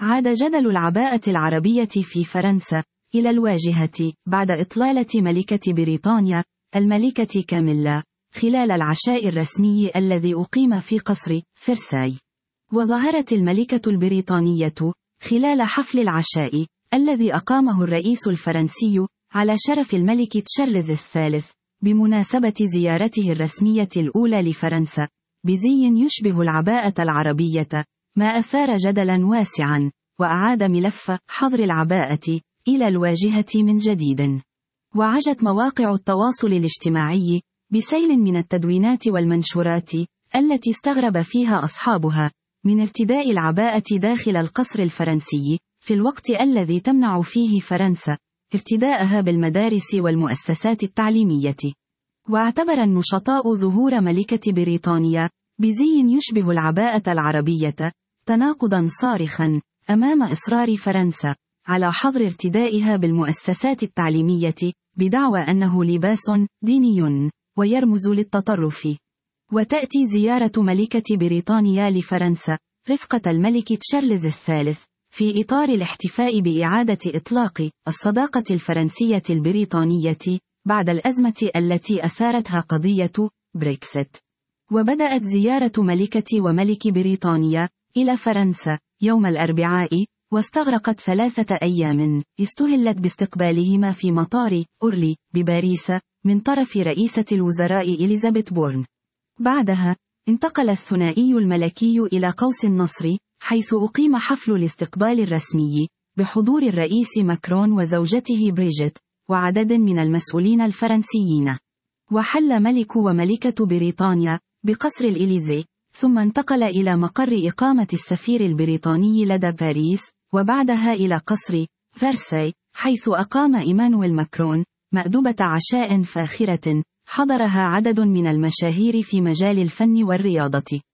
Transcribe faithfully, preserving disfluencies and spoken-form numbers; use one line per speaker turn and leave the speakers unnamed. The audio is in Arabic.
عاد جدل العباءة العربية في فرنسا إلى الواجهة بعد إطلالة ملكة بريطانيا الملكة كاميلا خلال العشاء الرسمي الذي أقيم في قصر فرساي. وظهرت الملكة البريطانية خلال حفل العشاء الذي أقامه الرئيس الفرنسي على شرف الملك تشارلز الثالث بمناسبة زيارته الرسمية الأولى لفرنسا بزي يشبه العباءة العربية، ما أثار جدلا واسعا وأعاد ملف حظر العباءة إلى الواجهة من جديد. وعجت مواقع التواصل الاجتماعي بسيل من التدوينات والمنشورات التي استغرب فيها أصحابها من ارتداء العباءة داخل القصر الفرنسي في الوقت الذي تمنع فيه فرنسا ارتداءها بالمدارس والمؤسسات التعليمية. واعتبر النشطاء ظهور ملكة بريطانيا بزي يشبه العباءة العربية تناقضا صارخا أمام إصرار فرنسا على حظر ارتدائها بالمؤسسات التعليمية بدعوى أنه لباس ديني ويرمز للتطرف. وتأتي زيارة ملكة بريطانيا لفرنسا رفقة الملك تشارلز الثالث في إطار الاحتفاء بإعادة إطلاق الصداقة الفرنسية البريطانية بعد الأزمة التي أثارتها قضية بريكسيت. وبدأت زيارة ملكة وملك بريطانيا إلى فرنسا يوم الأربعاء، واستغرقت ثلاثة أيام استهلت باستقبالهما في مطار أورلي بباريس من طرف رئيسة الوزراء إليزابيث بورن. بعدها انتقل الثنائي الملكي إلى قوس النصر، حيث أقيم حفل الاستقبال الرسمي بحضور الرئيس ماكرون وزوجته بريجيت وعدد من المسؤولين الفرنسيين. وحل ملك وملكة بريطانيا بقصر الإليزي، ثم انتقل إلى مقر إقامة السفير البريطاني لدى باريس، وبعدها إلى قصر فرساي حيث أقام إيمانويل ماكرون مأدبة عشاء فاخرة حضرها عدد من المشاهير في مجال الفن والرياضة.